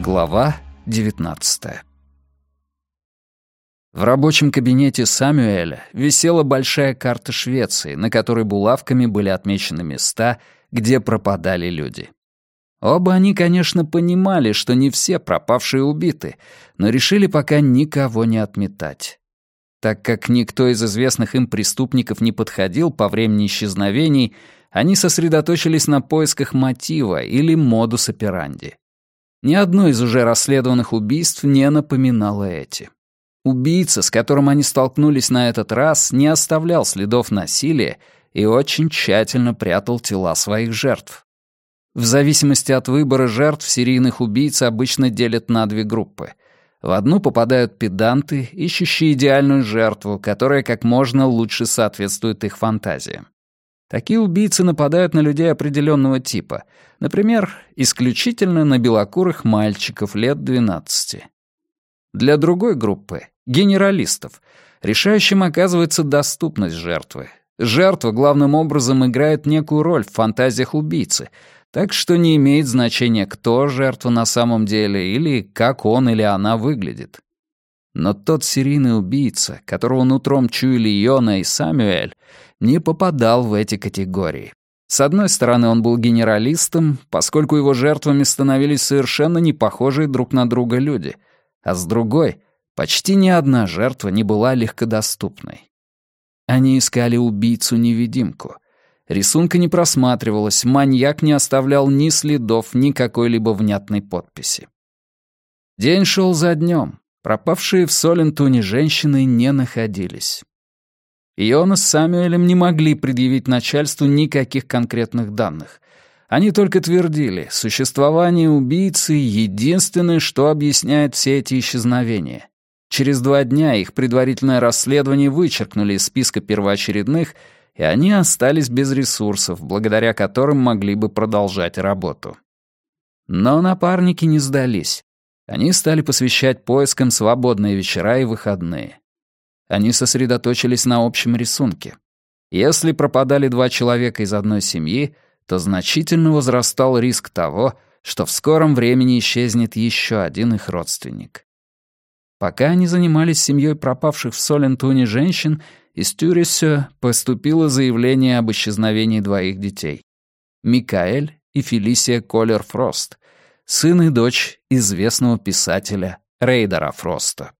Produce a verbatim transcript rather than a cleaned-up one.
Глава девятнадцатая. В рабочем кабинете Самюэля висела большая карта Швеции, на которой булавками были отмечены места, где пропадали люди. Оба они, конечно, понимали, что не все пропавшие убиты, но решили пока никого не отметать. Так как никто из известных им преступников не подходил по времени исчезновений, они сосредоточились на поисках мотива или модус операнди. Ни одно из уже расследованных убийств не напоминало эти. Убийца, с которым они столкнулись на этот раз, не оставлял следов насилия и очень тщательно прятал тела своих жертв. В зависимости от выбора жертв серийных убийц обычно делят на две группы. В одну попадают педанты, ищущие идеальную жертву, которая как можно лучше соответствует их фантазиям. Такие убийцы нападают на людей определенного типа, например, исключительно на белокурых мальчиков лет двенадцати. Для другой группы, генералистов, решающим оказывается доступность жертвы. Жертва главным образом играет некую роль в фантазиях убийцы, так что не имеет значения, кто жертва на самом деле или как он или она выглядит. Но тот серийный убийца, которого нутром чуяли Йона и Самюэль, не попадал в эти категории. С одной стороны, он был генералистом, поскольку его жертвами становились совершенно не похожие друг на друга люди, а с другой, почти ни одна жертва не была легкодоступной. Они искали убийцу-невидимку. Рисунка не просматривалось, маньяк не оставлял ни следов, ни какой-либо внятной подписи. День шел за днем. Пропавшие в Солентуне женщины не находились. Йона с Самюэлем не могли предъявить начальству никаких конкретных данных. Они только твердили, существование убийцы — единственное, что объясняет все эти исчезновения. Через два дня их предварительное расследование вычеркнули из списка первоочередных, и они остались без ресурсов, благодаря которым могли бы продолжать работу. Но напарники не сдались. Они стали посвящать поискам свободные вечера и выходные. Они сосредоточились на общем рисунке. Если пропадали два человека из одной семьи, то значительно возрастал риск того, что в скором времени исчезнет еще один их родственник. Пока они занимались семьей пропавших в Солентуне женщин, из Тюресё поступило заявление об исчезновении двоих детей. Микаэль и Фелисия Колер Фрост, сын и дочь известного писателя Рейдера Фроста.